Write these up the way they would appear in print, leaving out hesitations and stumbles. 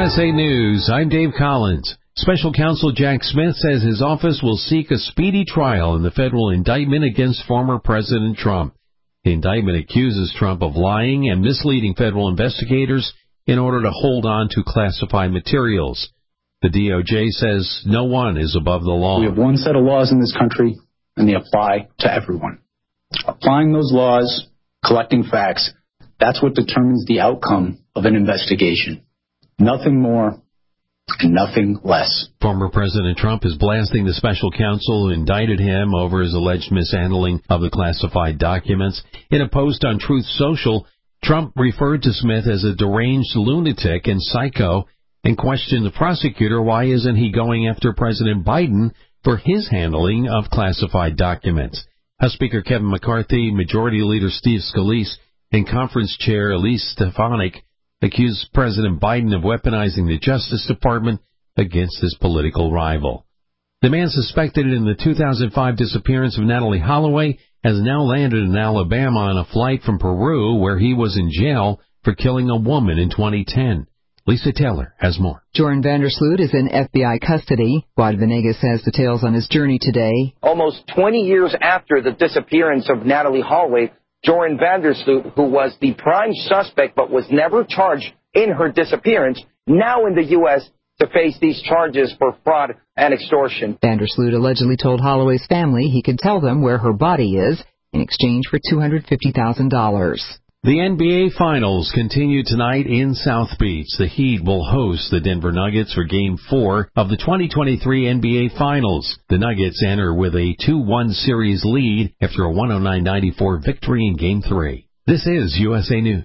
USA News, I'm Dave Collins. Special Counsel Jack Smith says his office will seek a speedy trial in the federal indictment against former President Trump. The indictment accuses Trump of lying and misleading federal investigators in order to hold on to classified materials. The DOJ says no one is above the law. We have one set of laws in this country, and they apply to everyone. Applying those laws, collecting facts, that's what determines the outcome of an investigation. Nothing more and nothing less. Former President Trump is blasting the special counsel who indicted him over his alleged mishandling of the classified documents. In a post on Truth Social, Trump referred to Smith as a deranged lunatic and psycho and questioned the prosecutor why isn't he going after President Biden for his handling of classified documents. House Speaker Kevin McCarthy, Majority Leader Steve Scalise, and Conference Chair Elise Stefanik accused President Biden of weaponizing the Justice Department against his political rival. The man suspected in the 2005 disappearance of Natalee Holloway has now landed in Alabama on a flight from Peru where he was in jail for killing a woman in 2010. Lisa Taylor has more. Joran Vandersloot is in FBI custody. Juan Venegas has details on his journey today. Almost 20 years after the disappearance of Natalee Holloway, Joran Vandersloot, who was the prime suspect but was never charged in her disappearance, now in the U.S. to face these charges for fraud and extortion. Vandersloot allegedly told Holloway's family he could tell them where her body is in exchange for $250,000. The NBA Finals continue tonight in South Beach. The Heat will host the Denver Nuggets for Game 4 of the 2023 NBA Finals. The Nuggets enter with a 2-1 series lead after a 109-94 victory in Game 3. This is USA News.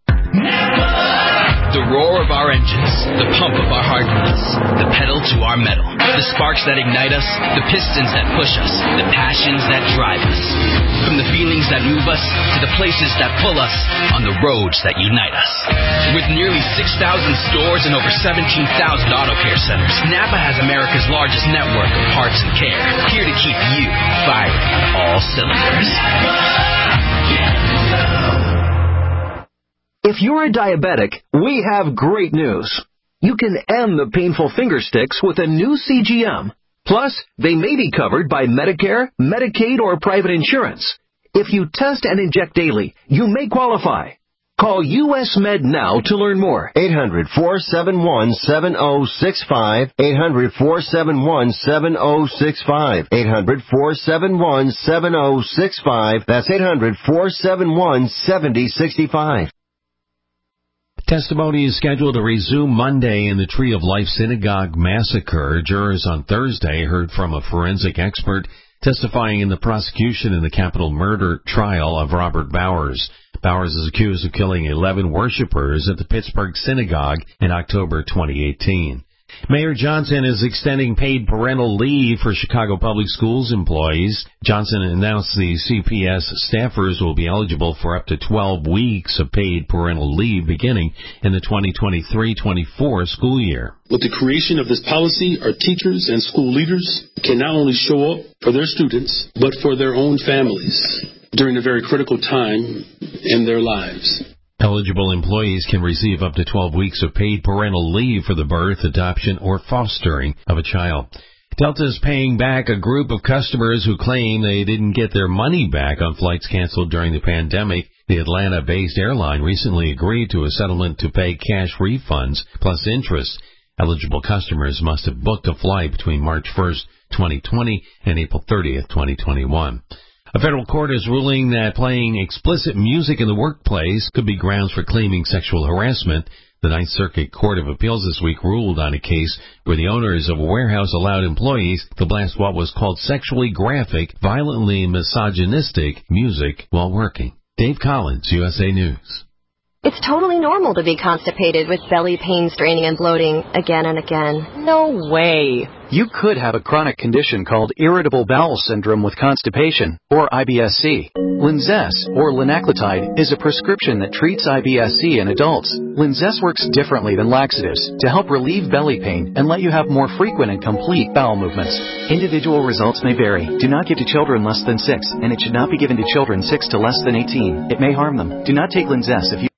The roar of our engines, the pump of our heartbeats, the pedal to our metal, the sparks that ignite us, the pistons that push us, the passions that drive us. From the feelings that move us to the places that pull us on the roads that unite us. With nearly 6,000 stores and over 17,000 auto care centers, Napa has America's largest network of parts and care, here to keep you firing on all cylinders. If you're a diabetic, we have great news. You can end the painful finger sticks with a new CGM. Plus, they may be covered by Medicare, Medicaid, or private insurance. If you test and inject daily, you may qualify. Call US Med now to learn more. 800-471-7065. 800-471-7065. 800-471-7065. That's 800-471-7065. Testimony is scheduled to resume Monday in the Tree of Life Synagogue massacre. Jurors on Thursday heard from a forensic expert testifying in the prosecution in the capital murder trial of Robert Bowers. Bowers is accused of killing 11 worshipers at the Pittsburgh Synagogue in October 2018. Mayor Johnson is extending paid parental leave for Chicago Public Schools employees. Johnson announced the CPS staffers will be eligible for up to 12 weeks of paid parental leave beginning in the 2023-24 school year. With the creation of this policy, our teachers and school leaders can not only show up for their students, but for their own families during a very critical time in their lives. Eligible employees can receive up to 12 weeks of paid parental leave for the birth, adoption, or fostering of a child. Delta is paying back a group of customers who claim they didn't get their money back on flights canceled during the pandemic. The Atlanta-based airline recently agreed to a settlement to pay cash refunds plus interest. Eligible customers must have booked a flight between March 1st, 2020 and April 30th, 2021. A federal court is ruling that playing explicit music in the workplace could be grounds for claiming sexual harassment. The Ninth Circuit Court of Appeals this week ruled on a case where the owners of a warehouse allowed employees to blast what was called sexually graphic, violently misogynistic music while working. Dave Collins, USA News. It's totally normal to be constipated with belly pain, straining, and bloating again and again. No way. You could have a chronic condition called irritable bowel syndrome with constipation, or IBS-C. Linzess, or linaclotide, is a prescription that treats IBS-C in adults. Linzess works differently than laxatives to help relieve belly pain and let you have more frequent and complete bowel movements. Individual results may vary. Do not give to children less than 6, and it should not be given to children 6 to less than 18. It may harm them. Do not take Linzess if you